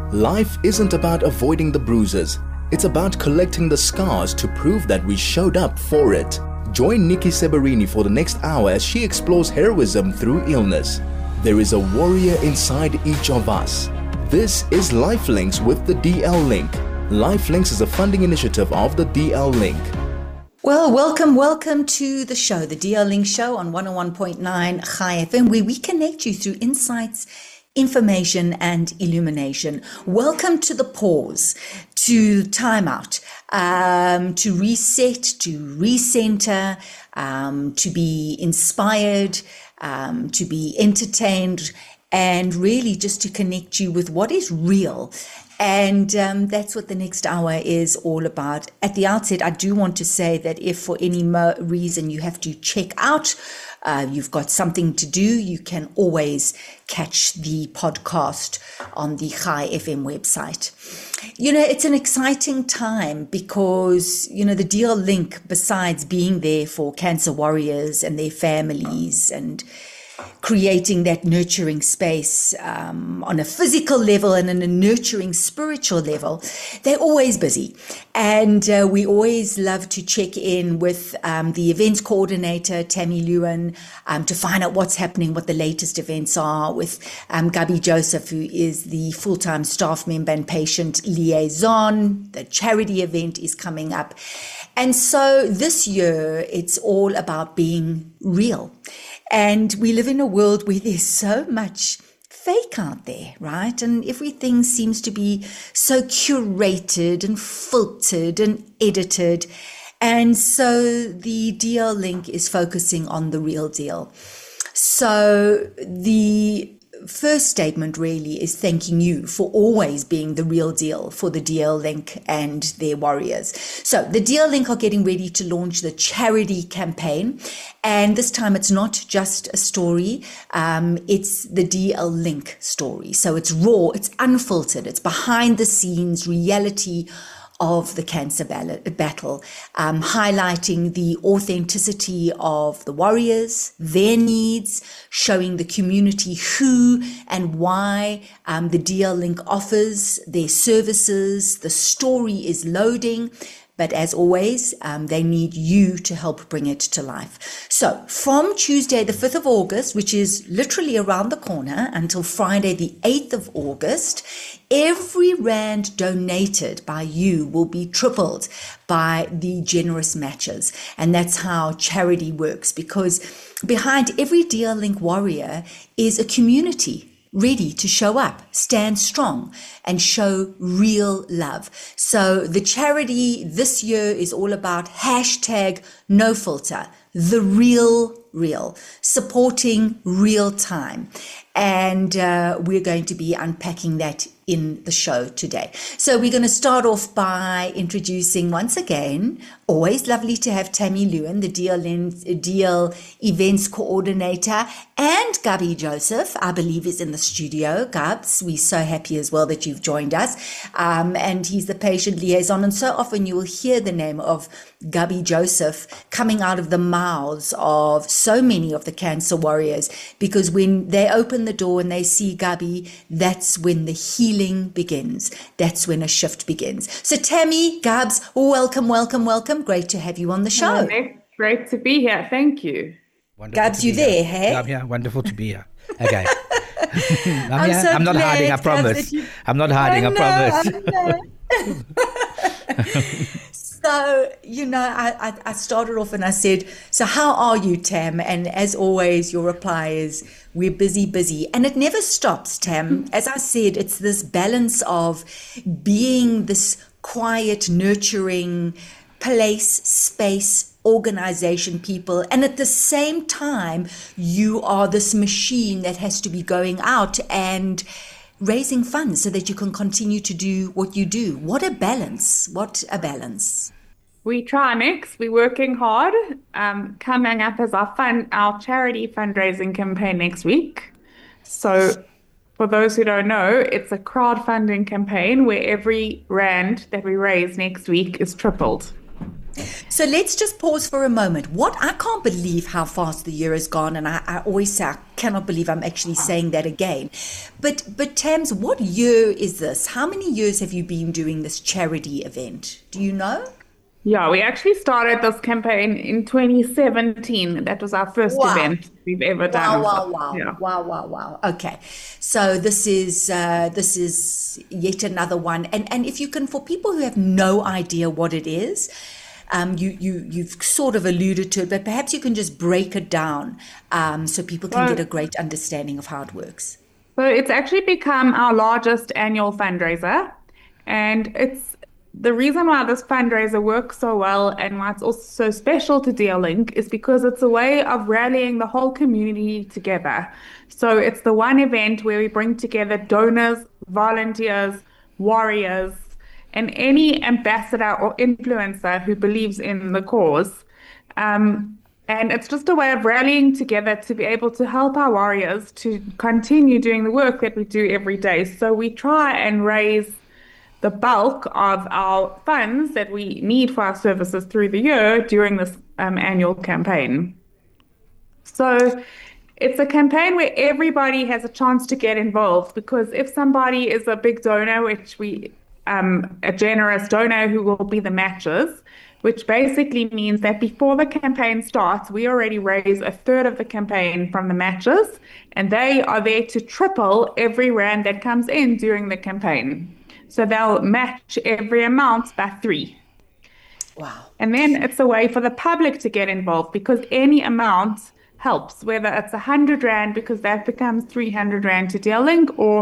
Life isn't about avoiding the bruises. It's about collecting the scars to prove that we showed up for it. Join Nikki Seberini for the next hour as she explores heroism through illness. There is a warrior inside each of us. This is Lifelinks with the DL Link. Lifelinks is a funding initiative of the DL Link. Well, welcome to the show, the DL Link Show on 101.9 Chai FM, where we connect you through insights, information and illumination. Welcome to the pause, to time out, to reset, to recenter, to be inspired, to be entertained, and really just to connect you with what is real. And that's what the next hour is all about. At the outset, I do want to say that if for any reason you have to check out, you've got something to do, you can always catch the podcast on the Chai FM website. You know, it's an exciting time because, you know, the DL Link, besides being there for cancer warriors and their families and creating that nurturing space on a physical level and on a nurturing spiritual level, they're always busy. And we always love to check in with the events coordinator, Tammy Lewin, to find out what's happening, what the latest events are, with Gabi Joseph, who is the full-time staff member and patient liaison. The charity event is coming up. And so this year, it's all about being real. And we live in a world where there's so much fake out there, right? And everything seems to be so curated and filtered and edited. And so the DL Link is focusing on the real deal. So the first statement really is thanking you for always being the real deal for the DL Link and their warriors. So the DL Link are getting ready to launch the charity campaign. And this time it's not just a story, it's the DL Link story. So it's raw, it's unfiltered, it's behind the scenes reality of the cancer battle, highlighting the authenticity of the warriors, their needs, showing the community who and why the DL Link offers their services. The story is loading. But as always, they need you to help bring it to life. So from Tuesday, the 5th of August, which is literally around the corner, until Friday, the 8th of August, every rand donated by you will be tripled by the generous matches. And that's how charity works, because behind every DL Link warrior is a community ready to show up, stand strong, and show real love. So the charity this year is all about #NoFilter, the real, supporting real time. And we're going to be unpacking that in the show today. So we're going to start off by introducing once again, always lovely to have Tammy Lewin, the DL events coordinator, and Gabi Joseph, I believe, is in the studio. Gabs, we're so happy as well that you've joined us. And he's the patient liaison. And so often you will hear the name of Gabi Joseph coming out of the mouths of so many of the cancer warriors, because when they open the door and they see Gabi, that's when the healing begins. That's when a shift begins. So Tammy, Gabs, welcome. Great to have you on the show. Great to be here. Thank you. Wonderful. Gabs, you there, hey? I'm here. Wonderful to be here. Okay. I'm here. I'm not hiding, I promise. I'm not hiding, I promise. So, you know, I started off and I said, so how are you, Tam? And as always, your reply is, we're busy. And it never stops, Tam. As I said, it's this balance of being this quiet, nurturing place, space, organization, people. And at the same time, you are this machine that has to be going out and raising funds so that you can continue to do what you do. What a balance. We try, Nix. We're working hard. Coming up as our charity fundraising campaign next week. So for those who don't know, it's a crowdfunding campaign where every rand that we raise next week is tripled. So let's just pause for a moment. I can't believe how fast the year has gone, and I always say I cannot believe I'm actually saying that again. But Tams, what year is this? How many years have you been doing this charity event? Do you know? Yeah, we actually started this campaign in 2017. That was our first event we've ever done. Wow. Okay. So this is yet another one. And if you can, for people who have no idea what it is, you've sort of alluded to it, but perhaps you can just break it down so people can get a great understanding of how it works. So it's actually become our largest annual fundraiser, and it's the reason why this fundraiser works so well and why it's also so special to DL-Link is because it's a way of rallying the whole community together. So it's the one event where we bring together donors, volunteers, warriors, and any ambassador or influencer who believes in the cause. And it's just a way of rallying together to be able to help our warriors to continue doing the work that we do every day. So we try and raise the bulk of our funds that we need for our services through the year during this annual campaign. So it's a campaign where everybody has a chance to get involved, because if somebody is a big donor, which a generous donor who will be the matches, which basically means that before the campaign starts, we already raise a third of the campaign from the matches, and they are there to triple every rand that comes in during the campaign. So they'll match every amount by 3. Wow. And then it's a way for the public to get involved, because any amount helps, whether it's 100 Rand, because that becomes 300 Rand to DL-Link, or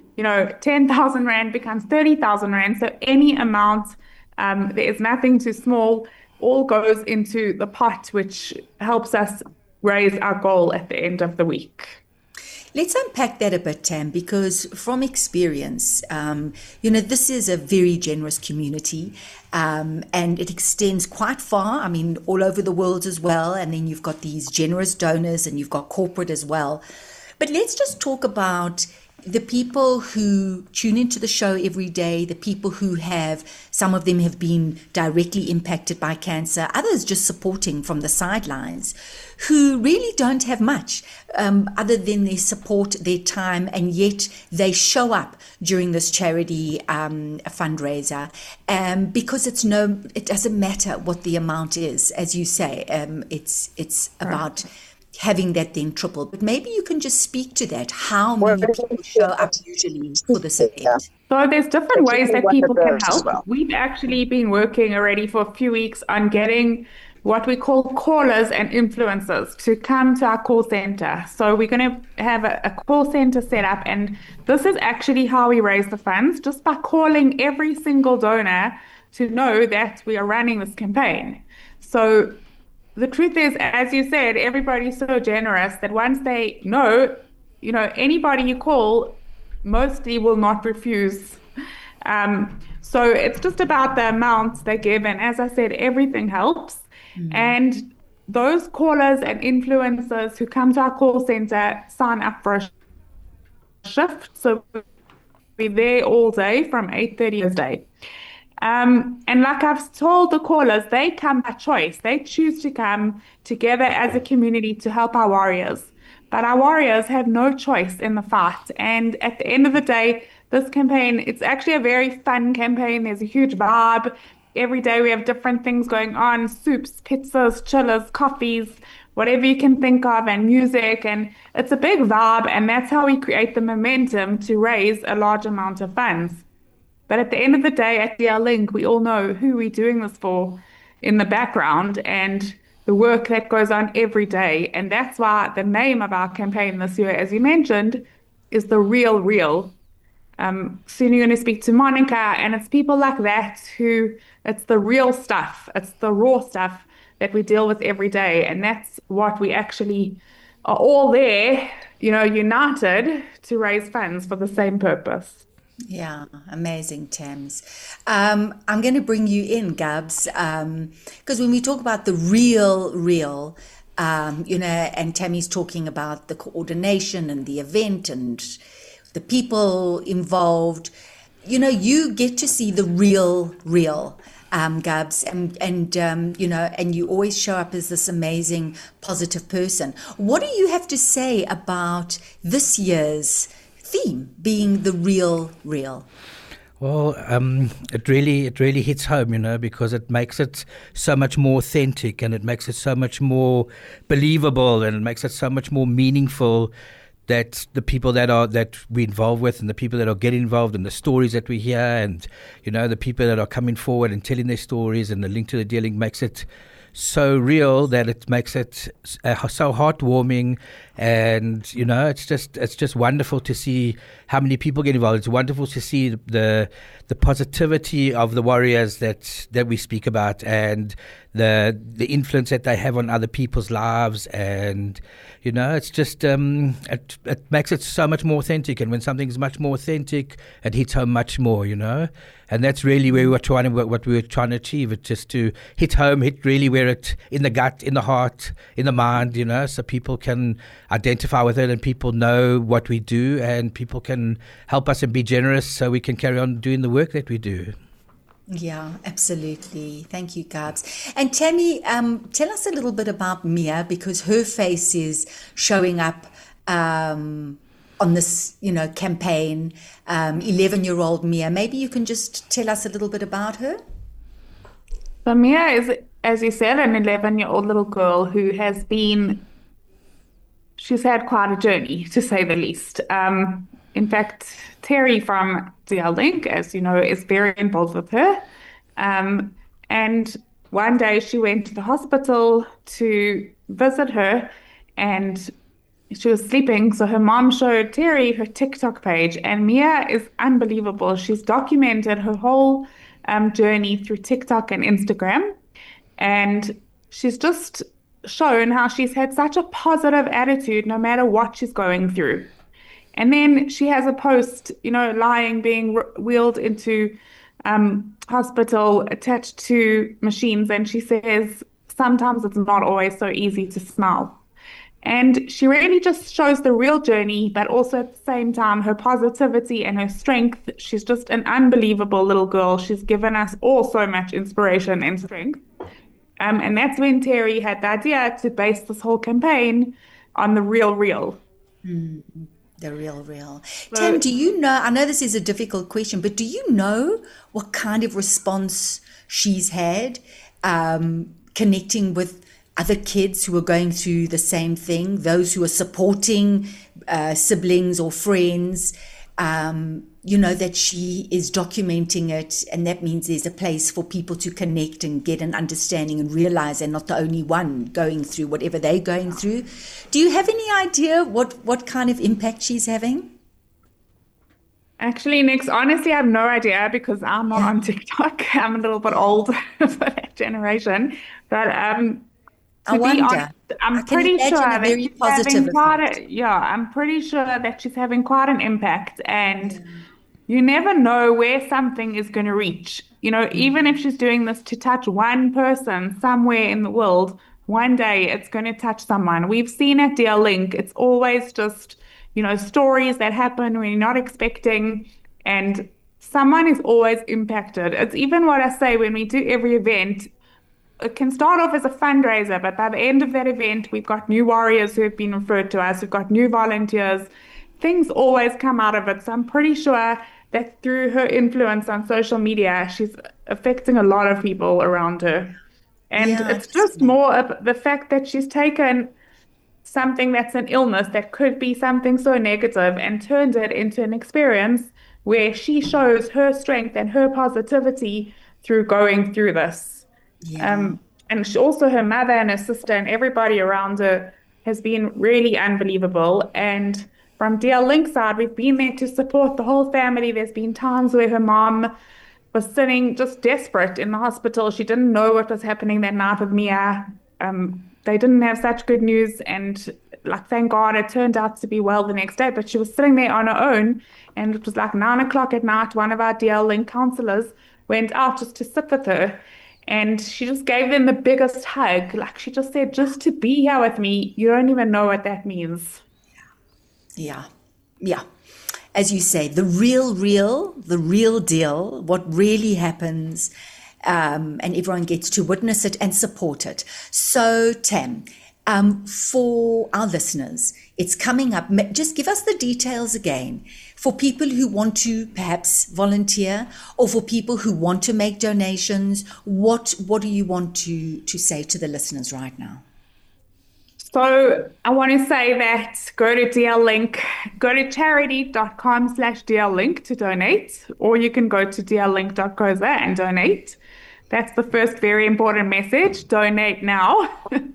10,000 Rand becomes 30,000 Rand. So any amount, there is nothing too small, all goes into the pot, which helps us raise our goal at the end of the week. Let's unpack that a bit, Tam, because from experience, this is a very generous community, and it extends quite far. I mean, all over the world as well. And then you've got these generous donors and you've got corporate as well. But let's just talk about the people who tune into the show every day, the people who some of them have been directly impacted by cancer, others just supporting from the sidelines, who really don't have much other than their support, their time, and yet they show up during this charity fundraiser because it doesn't matter what the amount is, as you say, it's about having that then triple. But maybe you can just speak to that. How many people show up usually for this event? So there's different ways that people can help. We've actually been working already for a few weeks on getting what we call callers and influencers to come to our call center. So we're going to have a call center set up, and this is actually how we raise the funds, just by calling every single donor to know that we are running this campaign. So the truth is, as you said, everybody's so generous that once they know, anybody you call mostly will not refuse. So it's just about the amounts they give. And as I said, everything helps. Mm-hmm. And those callers and influencers who come to our call center sign up for a shift. So we're there all day from 8:30 a day. And like I've told the callers, they come by choice. They choose to come together as a community to help our warriors. But our warriors have no choice in the fight. And at the end of the day, this campaign, it's actually a very fun campaign. There's a huge vibe. Every day we have different things going on: soups, pizzas, chillers, coffees, whatever you can think of, and music. And it's a big vibe. And that's how we create the momentum to raise a large amount of funds. But at the end of the day, at DL-Link, we all know who we're doing this for in the background and the work that goes on every day. And that's why the name of our campaign this year, as you mentioned, is The Real Real. Soon you're going to speak to Monica, and it's people like that it's the real stuff. It's the raw stuff that we deal with every day. And that's what we actually are all there, united to raise funds for the same purpose. Yeah, amazing, Tams. I'm going to bring you in, Gabs, because when we talk about the real, and Tammy's talking about the coordination and the event and the people involved, you get to see the real. Gabs, and you know, and you always show up as this amazing, positive person. What do you have to say about this year's theme being the real, real? Well, it really hits home, you know, because it makes it so much more authentic, and it makes it so much more believable, and it makes it so much more meaningful that the people that we involve with, and the people that are getting involved, and the stories that we hear, and, you know, the people that are coming forward and telling their stories, and the link to the Dear Link makes it so real that it makes it so heartwarming. And, you know, it's just wonderful to see how many people get involved. It's wonderful to see the positivity of the warriors that we speak about, and the influence that they have on other people's lives. And, you know, it's just it makes it so much more authentic. And when something's much more authentic, it hits home much more, you know. And that's really where what we were trying to achieve. It's just to hit home, hit really where it, in the gut, in the heart, in the mind, you know, so people can identify with it, and people know what we do, and people can help us and be generous so we can carry on doing the work that we do. Yeah, absolutely. Thank you, Gabs. And Tammy, tell us a little bit about Mia, because her face is showing up on this, you know, campaign. 11-year-old Mia. Maybe you can just tell us a little bit about her. So Mia is, as you said, an 11-year-old little girl who has she's had quite a journey, to say the least. In fact, Terry from DL Link, as you know, is very involved with her. And one day she went to the hospital to visit her, and she was sleeping. So her mom showed Terry her TikTok page, and Mia is unbelievable. She's documented her whole journey through TikTok and Instagram. And she's just shown how she's had such a positive attitude no matter what she's going through. And then she has a post, you know, being wheeled into hospital, attached to machines. And she says, sometimes it's not always so easy to smile. And she really just shows the real journey, but also at the same time, her positivity and her strength. She's just an unbelievable little girl. She's given us all so much inspiration and strength. And that's when Terry had the idea to base this whole campaign on the real, real. The real, real. So, Tam, do you know, I know this is a difficult question, but do you know what kind of response she's had connecting with other kids who are going through the same thing, those who are supporting siblings or friends, you know, that she is documenting it, and that means there's a place for people to connect and get an understanding and realize they're not the only one going through whatever they're going through. Do you have any idea what kind of impact she's having? Actually, Nix, honestly, I have no idea, because I'm not on TikTok. I'm a little bit old for that generation. But I wonder. I'm pretty sure that she's having I'm pretty sure that she's having quite an impact, and you never know where something is going to reach. You know, even if she's doing this to touch one person somewhere in the world, one day it's going to touch someone. We've seen at DL Link, it's always just, you know, stories that happen when you're not expecting, and someone is always impacted. It's even what I say when we do every event. It can start off as a fundraiser, but by the end of that event, we've got new warriors who have been referred to us. We've got new volunteers. Things always come out of it. So I'm pretty sure that through her influence on social media, she's affecting a lot of people around her. And it's just more of the fact that she's taken something that's an illness that could be something so negative and turned it into an experience where she shows her strength and her positivity through going through this. And also her mother and her sister and everybody around her has been really unbelievable. And from DL Link side, we've been there to support the whole family. There's been times where her mom was sitting just desperate in the hospital. She didn't know what was happening that night with Mia. They didn't have such good news, and like, thank God it turned out to be well the next day. But she was sitting there on her own, and it was like 9:00 at night. One of our DL Link counselors went out just to sit with her. And she just gave them the biggest hug. Like, she just said, just to be here with me, you don't even know what that means. Yeah. As you say, the real deal, what really happens. and everyone gets to witness it and support it. So, Tam, for our listeners, it's coming up. Just give us the details again for people who want to perhaps volunteer, or for people who want to make donations. What do you want to say to the listeners right now? So I want to say that go to DL-Link, go to charity.com/DL-Link to donate, or you can go to dllink.co.za and donate. That's the first very important message. Donate now.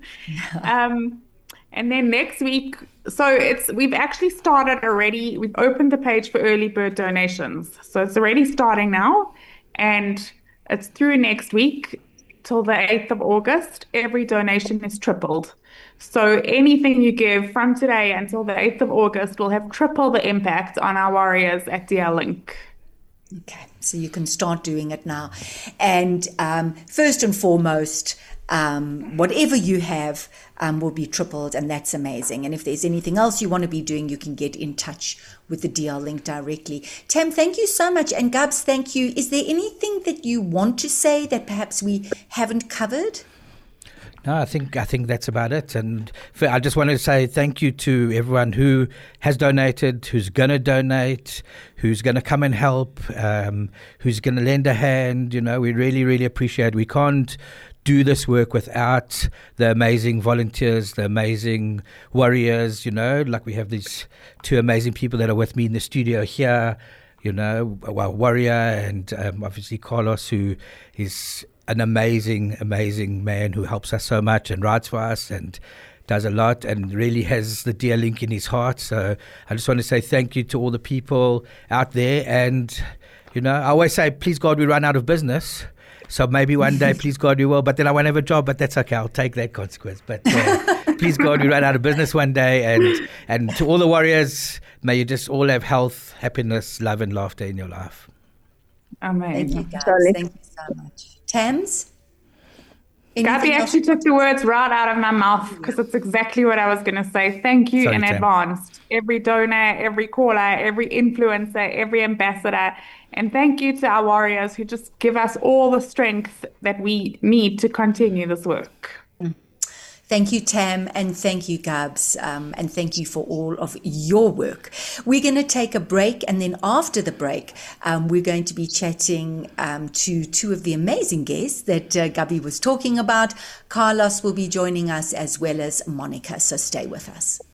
And then next week, we've actually started already. We've opened the page for early bird donations. So it's already starting now, and it's through next week till the 8th of August. Every donation is tripled. So anything you give from today until the 8th of August will have triple the impact on our warriors at DL-Link. Okay, so you can start doing it now. And first and foremost, whatever you have will be tripled, and that's amazing. And if there's anything else you want to be doing, you can get in touch with the DL-Link directly. Tam, thank you so much. And Gabs, thank you. Is there anything that you want to say that perhaps we haven't covered? No, I think that's about it. And I just want to say thank you to everyone who has donated, who's going to donate, who's going to come and help, who's going to lend a hand. You know, we really, really appreciate it. We can't do this work without the amazing volunteers, the amazing warriors, you know, like we have these two amazing people that are with me in the studio here, you know, well, Warrior and obviously Carlos, who is an amazing, amazing man who helps us so much and writes for us and does a lot and really has the DL-Link in his heart. So I just want to say thank you to all the people out there. And, you know, I always say, please God, we run out of business. So maybe one day, please God, we will. But then I won't have a job, but that's okay. I'll take that consequence. But please God, we run out of business one day. And to all the warriors, may you just all have health, happiness, love and laughter in your life. Amen. Thank you, guys. Thank you so much. Tams? Gabby actually took the words right out of my mouth, because it's exactly what I was going to say. Thank you in advance. Every donor, every caller, every influencer, every ambassador. And thank you to our warriors who just give us all the strength that we need to continue this work. Thank you, Tam, and thank you, Gabs, and thank you for all of your work. We're going to take a break, and then after the break, we're going to be chatting to two of the amazing guests that Gabby was talking about. Carlos will be joining us, as well as Monica, so stay with us.